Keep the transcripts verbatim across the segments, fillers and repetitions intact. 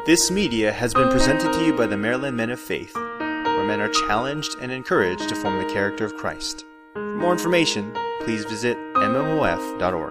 This media has been presented to you by the Maryland Men of Faith, where men are challenged and encouraged to form the character of Christ. For more information, please visit m m o f dot org.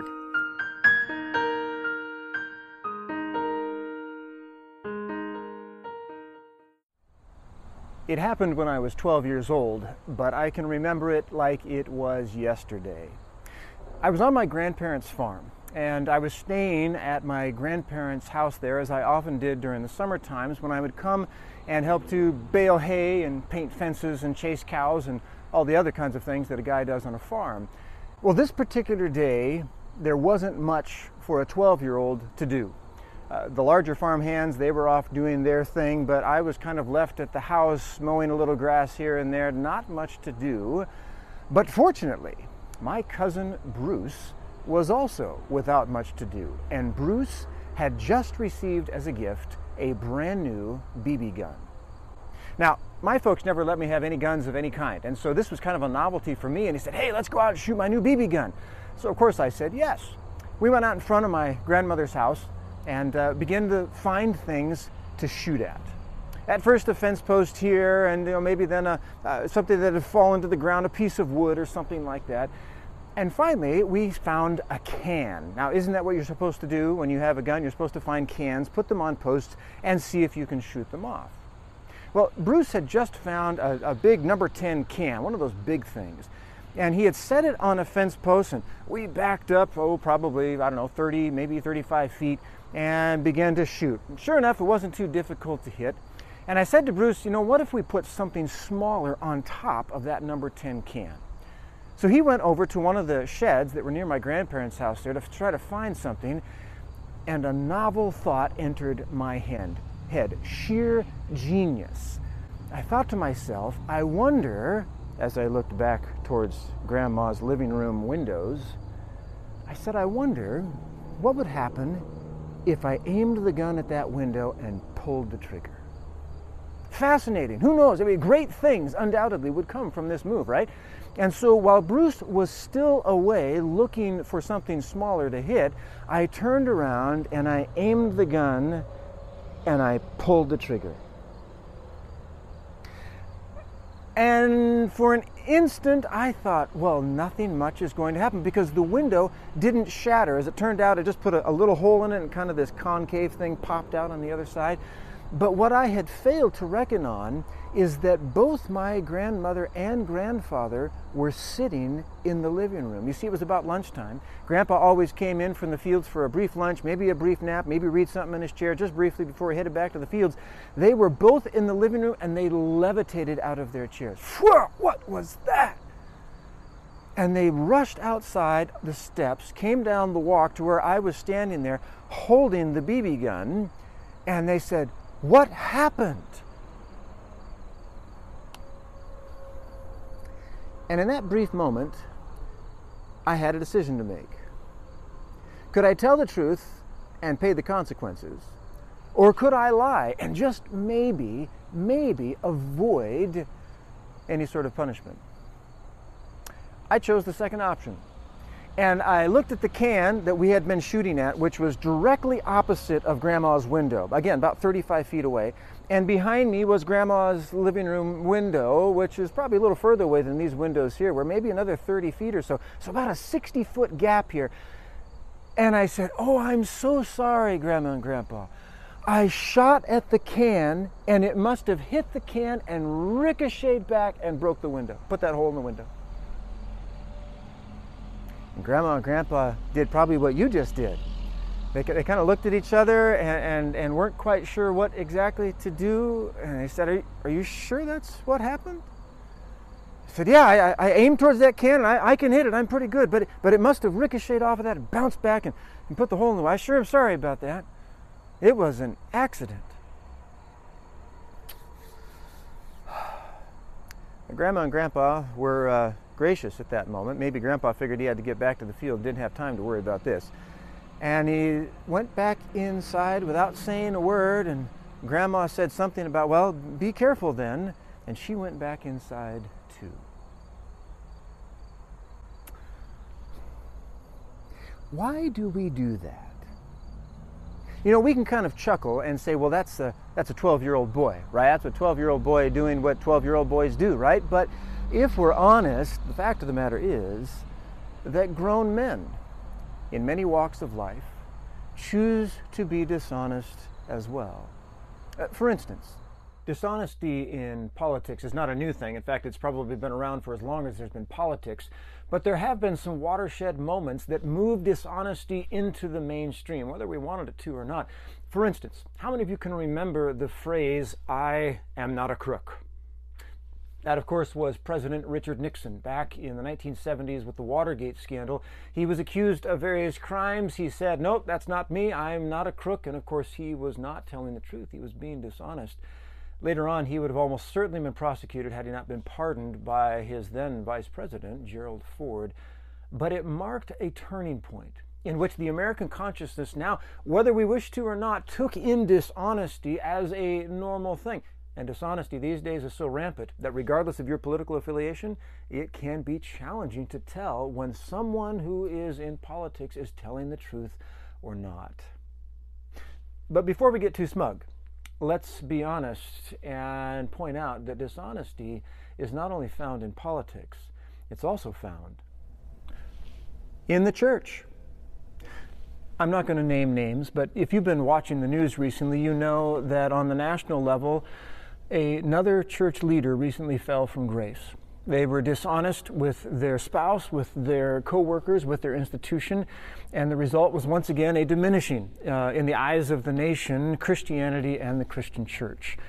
It happened when I was twelve years old, but I can remember it like it was yesterday. I was on my grandparents' farm, and I was staying at my grandparents' house there, as I often did during the summer times when I would come and help to bale hay and paint fences and chase cows and all the other kinds of things that a guy does on a farm. Well, this particular day, there wasn't much for a twelve-year-old to do. Uh, the larger farm hands, they were off doing their thing, but I was kind of left at the house mowing a little grass here and there, not much to do. But fortunately, my cousin Bruce was also without much to do, and Bruce had just received as a gift a brand new B B gun. Now, my folks never let me have any guns of any kind, and so this was kind of a novelty for me, and he said, "Hey, let's go out and shoot my new B B gun." So of course I said yes. We went out in front of my grandmother's house and uh, began to find things to shoot at. At first a fence post here, and you know, maybe then a, uh, something that had fallen to the ground, a piece of wood or something like that. And finally, we found a can. Now, isn't that what you're supposed to do when you have a gun? You're supposed to find cans, put them on posts, and see if you can shoot them off. Well, Bruce had just found a, a big number ten can, one of those big things. And he had set it on a fence post, and we backed up, oh, probably, I don't know, thirty, maybe thirty-five feet, and began to shoot. And sure enough, it wasn't too difficult to hit. And I said to Bruce, you know, what if we put something smaller on top of that number ten can? So he went over to one of the sheds that were near my grandparents' house there to try to find something, and a novel thought entered my head. head. Sheer genius. I thought to myself, I wonder, as I looked back towards Grandma's living room windows, I said, I wonder what would happen if I aimed the gun at that window and pulled the trigger. Fascinating. Who knows? I mean, great things undoubtedly would come from this move, right? And so while Bruce was still away looking for something smaller to hit, I turned around and I aimed the gun and I pulled the trigger. And for an instant, I thought, well, nothing much is going to happen because the window didn't shatter. As it turned out, I just put a, a little hole in it and kind of this concave thing popped out on the other side. But what I had failed to reckon on is that both my grandmother and grandfather were sitting in the living room. You see, it was about lunchtime. Grandpa always came in from the fields for a brief lunch, maybe a brief nap, maybe read something in his chair just briefly before he headed back to the fields. They were both in the living room and they levitated out of their chairs. Whoa, what was that? And they rushed outside the steps, came down the walk to where I was standing there holding the B B gun, and they said, "What happened?" And in that brief moment, I had a decision to make. Could I tell the truth and pay the consequences? Or could I lie and just maybe, maybe avoid any sort of punishment? I chose the second option. And I looked at the can that we had been shooting at, which was directly opposite of Grandma's window. Again, about thirty-five feet away. And behind me was Grandma's living room window, which is probably a little further away than these windows here, where maybe another thirty feet or so. So about a sixty-foot gap here. And I said, "Oh, I'm so sorry, Grandma and Grandpa. I shot at the can, and it must have hit the can and ricocheted back and broke the window. Put that hole in the window." And Grandma and Grandpa did probably what you just did. They, they kind of looked at each other and, and, and weren't quite sure what exactly to do. And they said, are you, are you sure that's what happened? I said, yeah, I, I aimed towards that can and I, I can hit it. I'm pretty good. But, but it must have ricocheted off of that and bounced back and, and put the hole in the wall. I sure am sorry about that. It was an accident. Grandma and Grandpa were uh, gracious at that moment. Maybe Grandpa figured he had to get back to the field, didn't have time to worry about this. And he went back inside without saying a word, and Grandma said something about, well, be careful then, and she went back inside too. Why do we do that? You know, we can kind of chuckle and say, well, that's a that's a twelve-year-old boy, right? That's a twelve-year-old boy doing what twelve-year-old boys do, right? But if we're honest, the fact of the matter is that grown men in many walks of life choose to be dishonest as well. Uh, for instance, dishonesty in politics is not a new thing. In fact, it's probably been around for as long as there's been politics. But there have been some watershed moments that move dishonesty into the mainstream, whether we wanted it to or not. For instance, how many of you can remember the phrase, "I am not a crook"? That, of course, was President Richard Nixon back in the nineteen seventies with the Watergate scandal. He was accused of various crimes. He said, "Nope, that's not me. I'm not a crook." And, of course, he was not telling the truth. He was being dishonest. Later on, he would have almost certainly been prosecuted had he not been pardoned by his then Vice President, Gerald Ford. But it marked a turning point in which the American consciousness now, whether we wish to or not, took in dishonesty as a normal thing. And dishonesty these days is so rampant that regardless of your political affiliation, it can be challenging to tell when someone who is in politics is telling the truth or not. But before we get too smug, let's be honest and point out that dishonesty is not only found in politics, it's also found in the church. I'm not going to name names, but if you've been watching the news recently, you know that on the national level, another church leader recently fell from grace. They were dishonest with their spouse, with their co-workers, with their institution, and the result was once again a diminishing, uh, in the eyes of the nation, Christianity and the Christian church.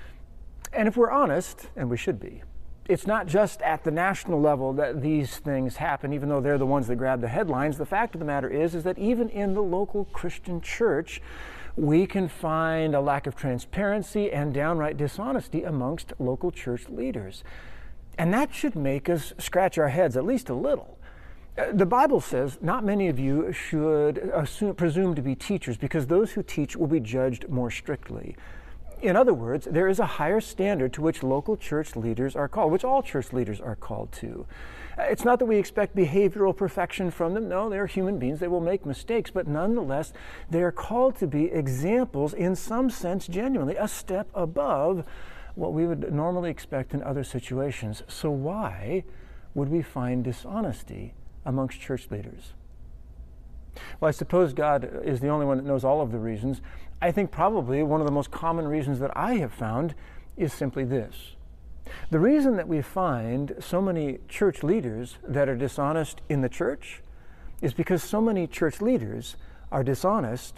And if we're honest, and we should be, it's not just at the national level that these things happen, even though they're the ones that grab the headlines. The fact of the matter is, is that even in the local Christian church, we can find a lack of transparency and downright dishonesty amongst local church leaders. And that should make us scratch our heads at least a little. The Bible says not many of you should assume, presume to be teachers, because those who teach will be judged more strictly. In other words, there is a higher standard to which local church leaders are called, which all church leaders are called to. It's not that we expect behavioral perfection from them. No, they're human beings. They will make mistakes, but nonetheless, they are called to be examples, in some sense, genuinely a step above what we would normally expect in other situations. So why would we find dishonesty amongst church leaders? Well, I suppose God is the only one that knows all of the reasons. I think probably one of the most common reasons that I have found is simply this. The reason that we find so many church leaders that are dishonest in the church is because so many church leaders are dishonest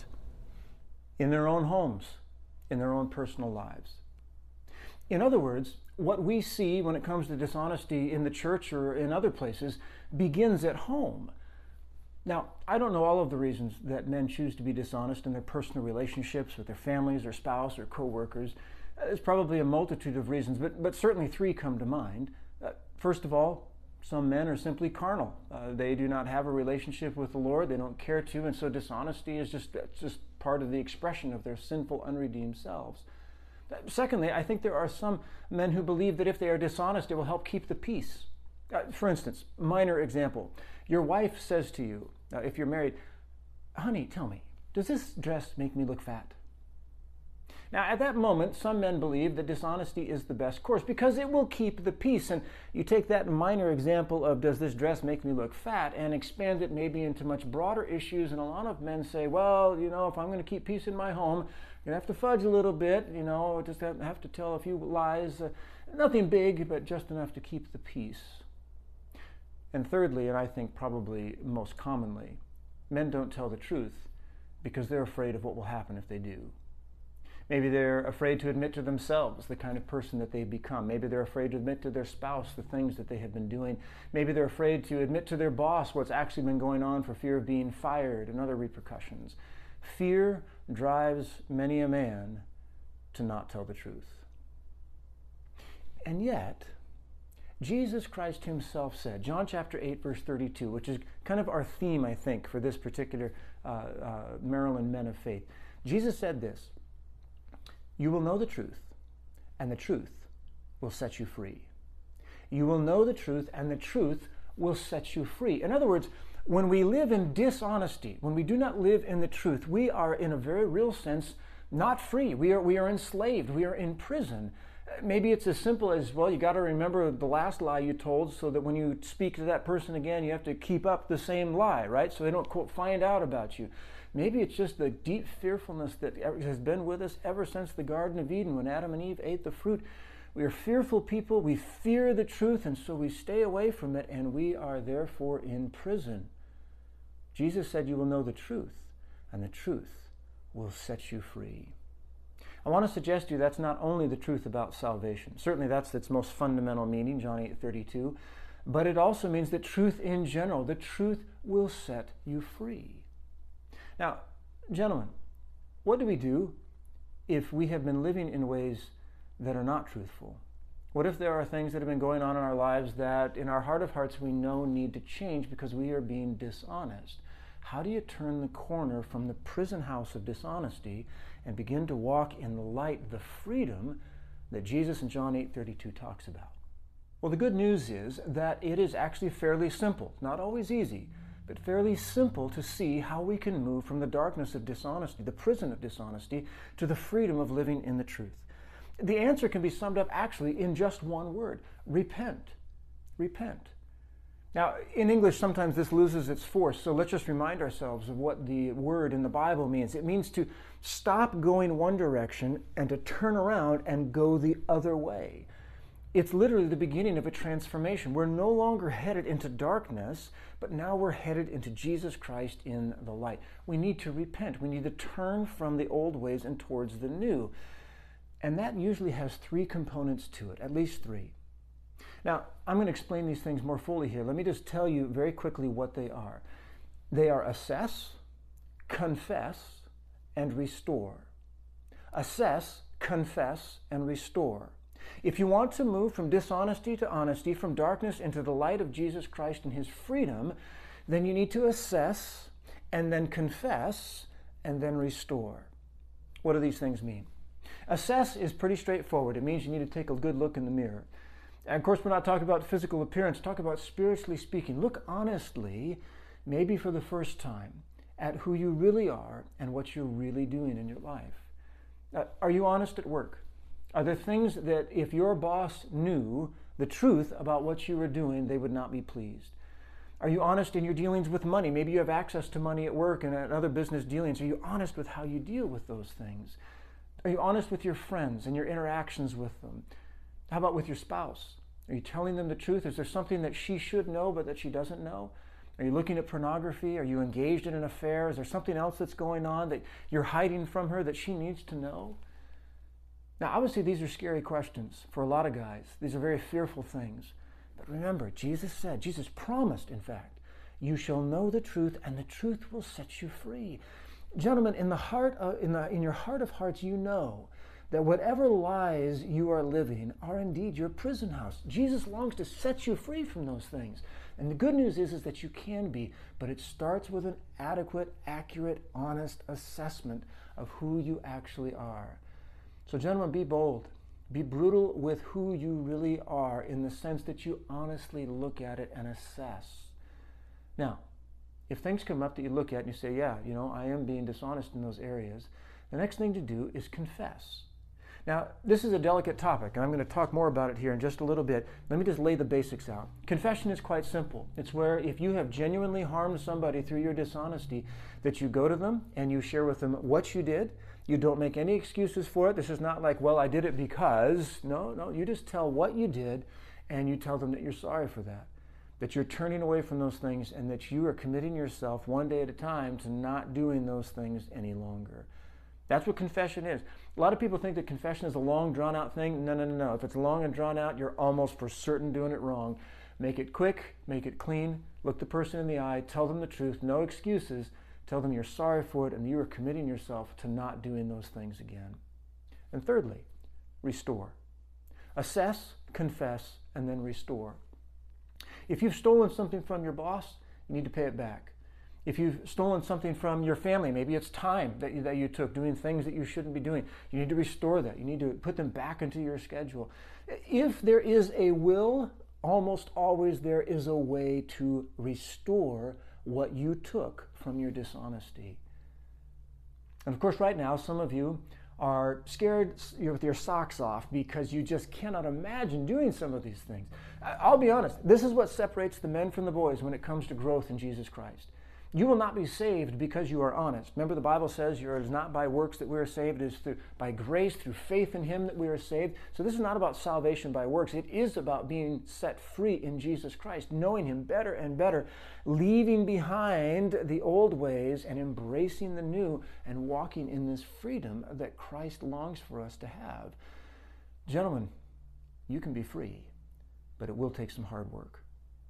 in their own homes, in their own personal lives. In other words, what we see when it comes to dishonesty in the church or in other places begins at home. Now, I don't know all of the reasons that men choose to be dishonest in their personal relationships with their families or spouse or co-workers. There's probably a multitude of reasons, but, but certainly three come to mind. Uh, first of all, some men are simply carnal. Uh, they do not have a relationship with the Lord. They don't care to, and so dishonesty is just, just part of the expression of their sinful, unredeemed selves. Secondly, I think there are some men who believe that if they are dishonest, it will help keep the peace. Uh, for instance, minor example. Your wife says to you, uh, if you're married, "Honey, tell me, does this dress make me look fat?" Now, at that moment, some men believe that dishonesty is the best course because it will keep the peace. And you take that minor example of "does this dress make me look fat?" and expand it maybe into much broader issues. And a lot of men say, well, you know, if I'm going to keep peace in my home, you have to fudge a little bit, you know, just have to tell a few lies. Uh, nothing big, but just enough to keep the peace. And thirdly, and I think probably most commonly, men don't tell the truth because they're afraid of what will happen if they do. Maybe they're afraid to admit to themselves the kind of person that they've become. Maybe they're afraid to admit to their spouse the things that they have been doing. Maybe they're afraid to admit to their boss what's actually been going on for fear of being fired and other repercussions. Fear drives many a man to not tell the truth. And yet, Jesus Christ himself said, John chapter eight, verse thirty-two, which is kind of our theme, I think, for this particular uh, uh, Maryland Men of Faith. Jesus said this, "You will know the truth, and the truth will set you free." You will know the truth, and the truth will set you free. In other words, When we live in dishonesty, when we do not live in the truth, we are in a very real sense not free. We are, we are enslaved. We are in prison. Maybe it's as simple as, well, you got to remember the last lie you told so that when you speak to that person again, you have to keep up the same lie, right? So they don't, quote, find out about you. Maybe it's just the deep fearfulness that has been with us ever since the Garden of Eden when Adam and Eve ate the fruit. We are fearful people. We fear the truth, and so we stay away from it, and we are therefore in prison. Jesus said, you will know the truth, and the truth will set you free. I want to suggest to you that's not only the truth about salvation. Certainly that's its most fundamental meaning, John eight thirty-two, but it also means that truth in general, the truth will set you free. Now, gentlemen, what do we do if we have been living in ways that are not truthful? What if there are things that have been going on in our lives that in our heart of hearts we know need to change because we are being dishonest? How do you turn the corner from the prison house of dishonesty and begin to walk in the light, the freedom that Jesus in John eight thirty-two talks about? Well, the good news is that it is actually fairly simple. Not always easy, but fairly simple to see how we can move from the darkness of dishonesty, the prison of dishonesty, to the freedom of living in the truth. The answer can be summed up actually in just one word: repent. Repent. Now, in English, sometimes this loses its force, so let's just remind ourselves of what the word in the Bible means. It means to stop going one direction and to turn around and go the other way. It's literally the beginning of a transformation. We're no longer headed into darkness, but now we're headed into Jesus Christ in the light. We need to repent. We need to turn from the old ways and towards the new. And that usually has three components to it, at least three. Now, I'm going to explain these things more fully here. Let me just tell you very quickly what they are. They are assess, confess, and restore. Assess, confess, and restore. If you want to move from dishonesty to honesty, from darkness into the light of Jesus Christ and his freedom, then you need to assess, and then confess, and then restore. What do these things mean? Assess is pretty straightforward. It means you need to take a good look in the mirror. And of course, we're not talking about physical appearance. Talk about spiritually speaking. Look honestly, maybe for the first time, at who you really are and what you're really doing in your life. Uh, are you honest at work? Are there things that if your boss knew the truth about what you were doing, they would not be pleased? Are you honest in your dealings with money? Maybe you have access to money at work and at other business dealings. Are you honest with how you deal with those things? Are you honest with your friends and your interactions with them? How about with your spouse? Are you telling them the truth? Is there something that she should know but that she doesn't know? Are you looking at pornography? Are you engaged in an affair? Is there something else that's going on that you're hiding from her that she needs to know? Now, obviously, these are scary questions for a lot of guys. These are very fearful things. But remember, Jesus said, Jesus promised, in fact, you shall know the truth and the truth will set you free. Gentlemen, in the heart of, in the in your heart of hearts, you know that whatever lies you are living are indeed your prison house. Jesus longs to set you free from those things. And the good news is, is that you can be, but it starts with an adequate, accurate, honest assessment of who you actually are. So gentlemen, be bold. Be brutal with who you really are in the sense that you honestly look at it and assess. Now, if things come up that you look at and you say, yeah, you know, I am being dishonest in those areas, the next thing to do is confess. Now, this is a delicate topic, and I'm going to talk more about it here in just a little bit. Let me just lay the basics out. Confession is quite simple. It's where if you have genuinely harmed somebody through your dishonesty, that you go to them and you share with them what you did. You don't make any excuses for it. This is not like, well, I did it because. No, no, you just tell what you did, and you tell them that you're sorry for that, that you're turning away from those things, and that you are committing yourself one day at a time to not doing those things any longer. That's what confession is. A lot of people think that confession is a long, drawn-out thing. No, no, no, no. If it's long and drawn out, you're almost for certain doing it wrong. Make it quick, make it clean, look the person in the eye, tell them the truth, no excuses, tell them you're sorry for it and you are committing yourself to not doing those things again. And thirdly, restore. Assess, confess, and then restore. If you've stolen something from your boss, you need to pay it back. If you've stolen something from your family, maybe it's time that you, that you took doing things that you shouldn't be doing, you need to restore that. You need to put them back into your schedule. If there is a will, almost always there is a way to restore what you took from your dishonesty. And of course, right now, some of you are scared with your socks off because you just cannot imagine doing some of these things. I'll be honest, this is what separates the men from the boys when it comes to growth in Jesus Christ. You will not be saved because you are honest. Remember, the Bible says it is not by works that we are saved, it is through, by grace, through faith in Him that we are saved. So this is not about salvation by works. It is about being set free in Jesus Christ, knowing Him better and better, leaving behind the old ways and embracing the new and walking in this freedom that Christ longs for us to have. Gentlemen, you can be free, but it will take some hard work.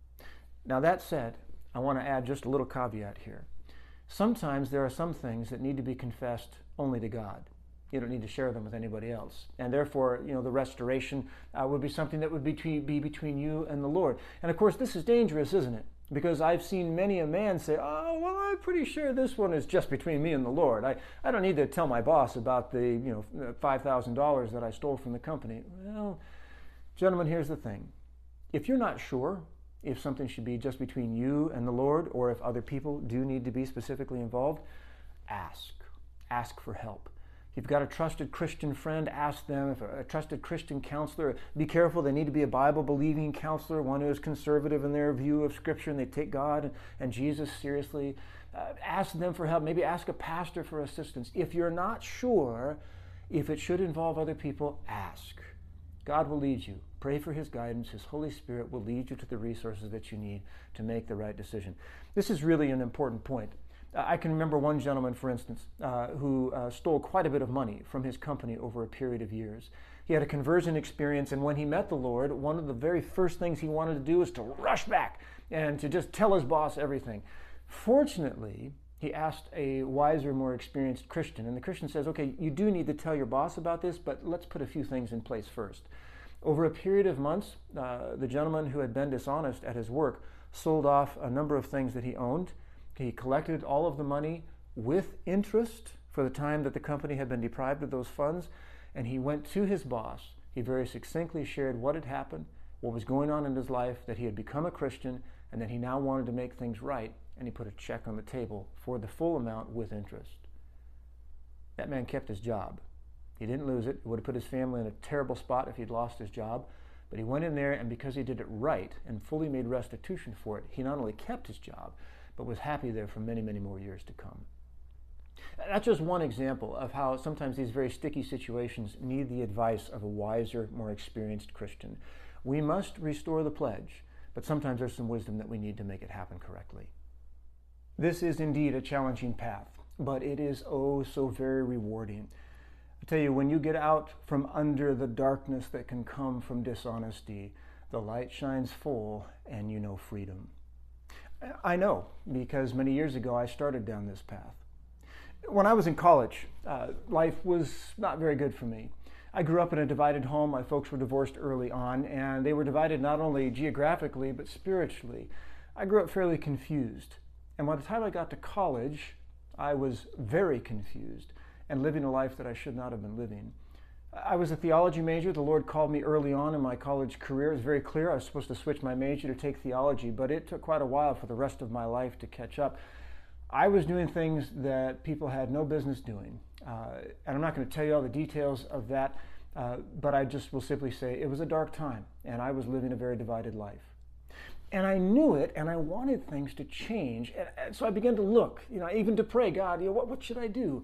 Now, that said, I want to add just a little caveat here. Sometimes there are some things that need to be confessed only to God. You don't need to share them with anybody else. And therefore, you know, the restoration uh, would be something that would be, be between you and the Lord. And of course, this is dangerous, isn't it? Because I've seen many a man say, oh, well, I'm pretty sure this one is just between me and the Lord. I, I don't need to tell my boss about the, you know, five thousand dollars that I stole from the company. Well, gentlemen, here's the thing. If you're not sure if something should be just between you and the Lord, or if other people do need to be specifically involved, ask. Ask for help. If you've got a trusted Christian friend, ask them. If a, a trusted Christian counselor, be careful. They need to be a Bible-believing counselor, one who is conservative in their view of Scripture and they take God and, and Jesus seriously. Uh, ask them for help. Maybe ask a pastor for assistance. If you're not sure if it should involve other people, ask. God will lead you. Pray for His guidance. His Holy Spirit will lead you to the resources that you need to make the right decision. This is really an important point. Uh, I can remember one gentleman, for instance, uh, who uh, stole quite a bit of money from his company over a period of years. He had a conversion experience, and when he met the Lord, one of the very first things he wanted to do was to rush back and to just tell his boss everything. Fortunately, he asked a wiser, more experienced Christian, and the Christian says, okay, you do need to tell your boss about this, but let's put a few things in place first. Over a period of months, uh, the gentleman who had been dishonest at his work sold off a number of things that he owned. He collected all of the money with interest for the time that the company had been deprived of those funds, and he went to his boss. He very succinctly shared what had happened, what was going on in his life, that he had become a Christian, and that he now wanted to make things right, and he put a check on the table for the full amount with interest. That man kept his job. He didn't lose it. It would have put his family in a terrible spot if he'd lost his job. But he went in there, and because he did it right and fully made restitution for it, he not only kept his job, but was happy there for many, many more years to come. That's just one example of how sometimes these very sticky situations need the advice of a wiser, more experienced Christian. We must restore the pledge, but sometimes there's some wisdom that we need to make it happen correctly. This is indeed a challenging path, but it is oh so very rewarding. I tell you, when you get out from under the darkness that can come from dishonesty, the light shines full and you know freedom. I know, because many years ago I started down this path. When I was in college, uh, life was not very good for me. I grew up in a divided home. My folks were divorced early on, and they were divided not only geographically, but spiritually. I grew up fairly confused. And by the time I got to college, I was very confused and living a life that I should not have been living. I was a theology major. The Lord called me early on in my college career. It was very clear I was supposed to switch my major to take theology, but it took quite a while for the rest of my life to catch up. I was doing things that people had no business doing. Uh, and I'm not going to tell you all the details of that, uh, but I just will simply say it was a dark time, and I was living a very divided life. And I knew it, and I wanted things to change. And, and so I began to look, you know, even to pray, God, you know, what, what should I do?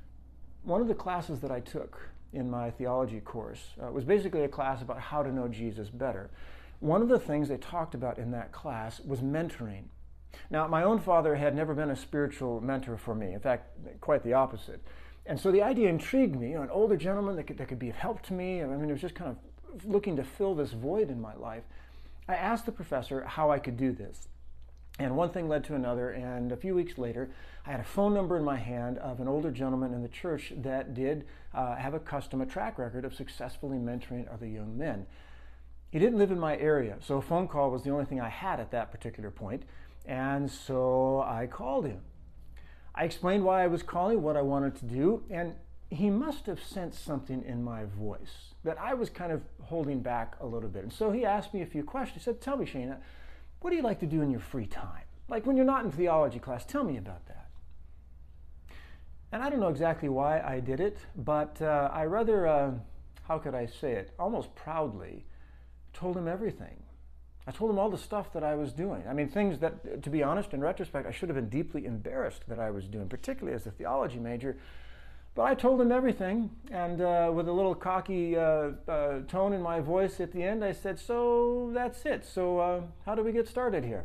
One of the classes that I took in my theology course uh, was basically a class about how to know Jesus better. One of the things they talked about in that class was mentoring. Now, my own father had never been a spiritual mentor for me. In fact, quite the opposite. And so the idea intrigued me, you know, an older gentleman that could, that could be of help to me. I mean, it was just kind of looking to fill this void in my life. I asked the professor how I could do this. And one thing led to another, and a few weeks later, I had a phone number in my hand of an older gentleman in the church that did uh, have a custom, a track record of successfully mentoring other young men. He didn't live in my area, so a phone call was the only thing I had at that particular point, and so I called him. I explained why I was calling, what I wanted to do, and he must have sensed something in my voice that I was kind of holding back a little bit. And so he asked me a few questions. He said, tell me, Shane, what do you like to do in your free time? Like when you're not in theology class, tell me about that. And I don't know exactly why I did it, but uh, I rather, uh, how could I say it, almost proudly told him everything. I told him all the stuff that I was doing. I mean, things that, to be honest, in retrospect, I should have been deeply embarrassed that I was doing, particularly as a theology major. But I told him everything, and uh, with a little cocky uh, uh, tone in my voice at the end, I said, so that's it. So uh, how do we get started here?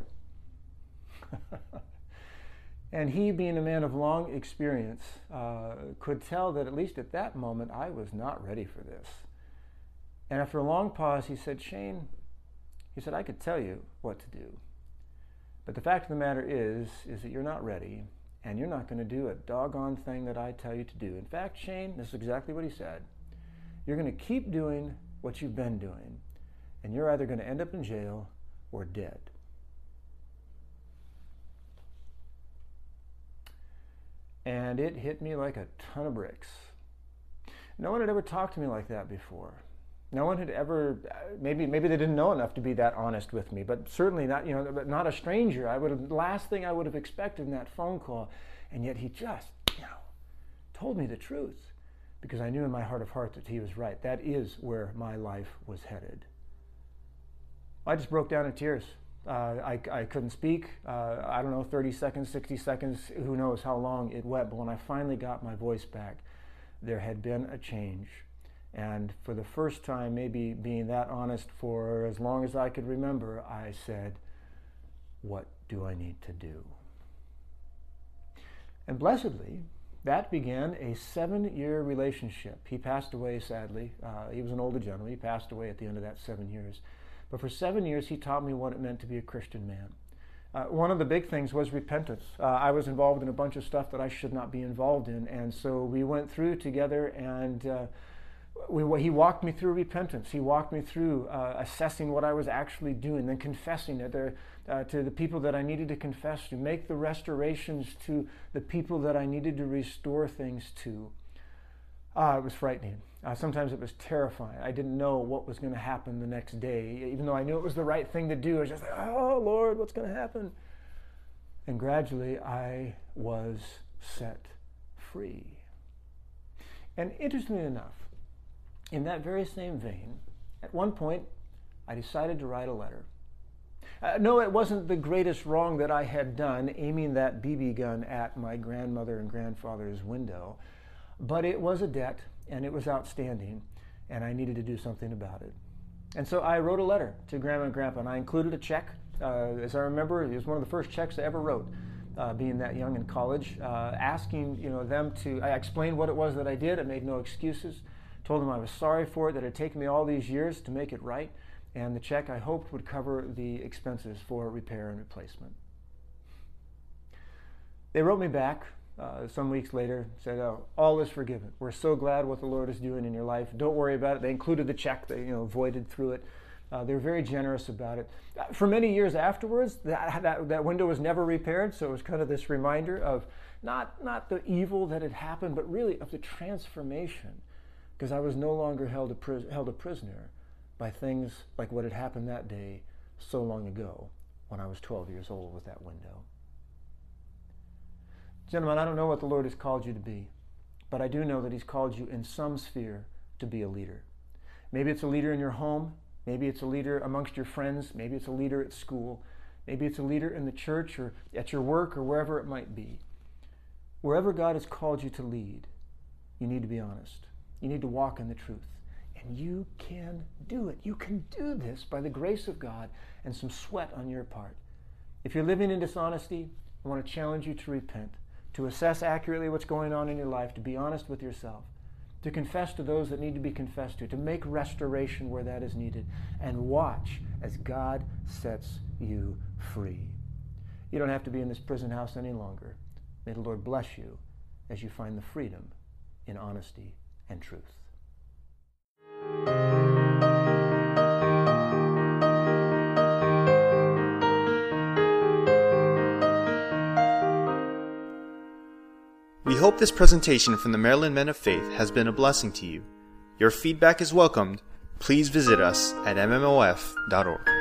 And he, being a man of long experience, uh, could tell that at least at that moment I was not ready for this. And after a long pause, he said, Shane, he said, I could tell you what to do. But the fact of the matter is, is that you're not ready, and you're not going to do a doggone thing that I tell you to do. In fact, Shane, this is exactly what he said. You're going to keep doing what you've been doing, and you're either going to end up in jail or dead. And it hit me like a ton of bricks. No one had ever talked to me like that before. No one had ever, maybe maybe they didn't know enough to be that honest with me, but certainly not, you know, but not a stranger. I would have, the last thing I would have expected in that phone call, and yet he just, you know, told me the truth, because I knew in my heart of hearts that he was right. That is where my life was headed. I just broke down in tears. Uh, I, I couldn't speak. Uh, I don't know, thirty seconds, sixty seconds, who knows how long it went. But when I finally got my voice back, there had been a change. And for the first time, maybe being that honest for as long as I could remember, I said, what do I need to do? And blessedly, that began a seven-year relationship. He passed away, sadly. Uh, he was an older gentleman. He passed away at the end of that seven years. But for seven years, he taught me what it meant to be a Christian man. Uh, one of the big things was repentance. Uh, I was involved in a bunch of stuff that I should not be involved in, and so we went through together, and uh, we, he walked me through repentance. He walked me through uh, assessing what I was actually doing, then confessing it there, uh, to the people that I needed to confess to, make the restorations to the people that I needed to restore things to. Uh, it was frightening. Uh, sometimes it was terrifying. I didn't know what was going to happen the next day. Even though I knew it was the right thing to do, I was just like, oh, Lord, what's going to happen? And gradually, I was set free. And interestingly enough, in that very same vein, at one point, I decided to write a letter. Uh, no, it wasn't the greatest wrong that I had done, aiming that B B gun at my grandmother and grandfather's window, but it was a debt, and it was outstanding, and I needed to do something about it. And so I wrote a letter to Grandma and Grandpa, and I included a check. Uh, as I remember, it was one of the first checks I ever wrote, uh, being that young in college, uh, asking you know them to, I explained what it was that I did. I made no excuses, told them I was sorry for it, that it had taken me all these years to make it right, and the check I hoped would cover the expenses for repair and replacement. They wrote me back Uh, some weeks later, said, oh, all is forgiven. We're so glad what the Lord is doing in your life. Don't worry about it. They included the check. They, you know, voided through it. Uh, they're very generous about it. Uh, for many years afterwards, that, that, that window was never repaired, so it was kind of this reminder of not, not the evil that had happened, but really of the transformation, because I was no longer held a, pris- held a prisoner by things like what had happened that day so long ago when I was twelve years old with that window. Gentlemen, I don't know what the Lord has called you to be, but I do know that he's called you in some sphere to be a leader. Maybe it's a leader in your home. Maybe it's a leader amongst your friends. Maybe it's a leader at school. Maybe it's a leader in the church or at your work or wherever it might be. Wherever God has called you to lead, you need to be honest. You need to walk in the truth. And you can do it. You can do this by the grace of God and some sweat on your part. If you're living in dishonesty, I want to challenge you to repent, to assess accurately what's going on in your life, to be honest with yourself, to confess to those that need to be confessed to, to make restoration where that is needed, and watch as God sets you free. You don't have to be in this prison house any longer. May the Lord bless you as you find the freedom in honesty and truth. We hope this presentation from the Maryland Men of Faith has been a blessing to you. Your feedback is welcomed. Please visit us at m m o f dot org.